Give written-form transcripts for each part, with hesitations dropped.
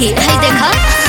देखी है देखा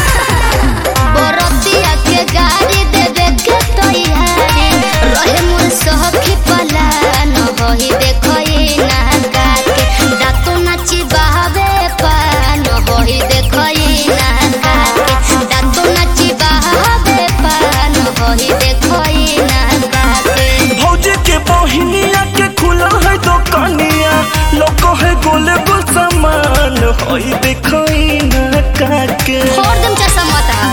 बरतिया के गाड़ी देवे के तैयारी रहे मोर सखी पला न होई देखई ना काके दातो नाची बहावे पान होई देखई ना काके दातो नाची बहावे पान होई देखई ना काके भौजी के बहिनिया के खुला है दुकानिया लोको है गोल गोल सामान होई देखई ना काके छोड़ दम चसा मता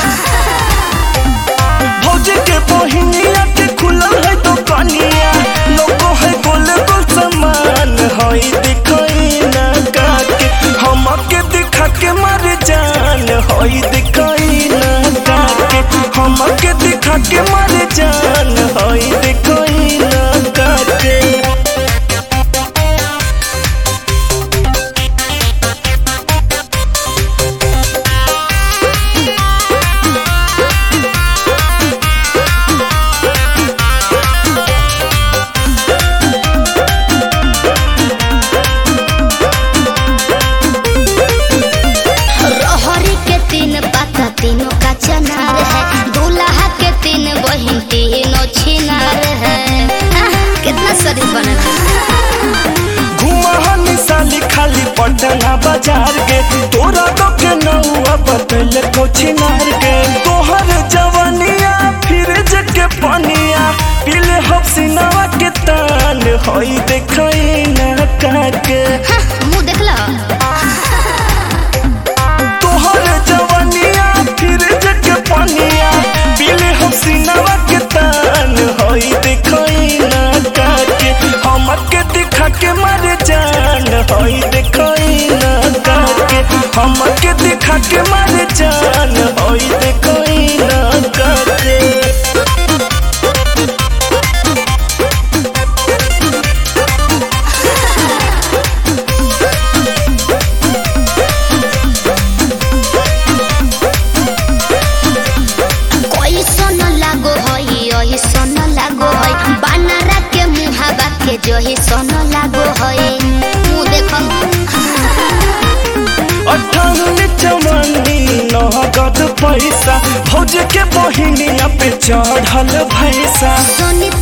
भौजी के बहिनिया के खुला है दुकानिया लोको है गोल गोल सामान होई देखई ना काके हमके दिखा के मर जान होई देखई ना काके हमके दिखा के मर जान होई देखई ना काके तीनों का चनार है दूल्हा के तीन बहिन तीनों छिनार है कितना शरीफ बनल घुमाहनी साली खाली पटना बाजार के तोरा तो के नौआ बतल को छिनार के तोहर जवानिया फिर जके पनिया पीले हफ्सिनावा के तान होई देखई ना काके मुंह देखला पनिया पीले हसीनावा के तान होई देखई ना काके हमके दिखा के मर जान होई देखई ना काके हमके दिखा के मर जान होई देखई ना काके जोही सोना लागो है मुँह देखो 58 चवन्नी नगद पैसा भौज के बहिनिया पे चढ़ल भैसा सोनी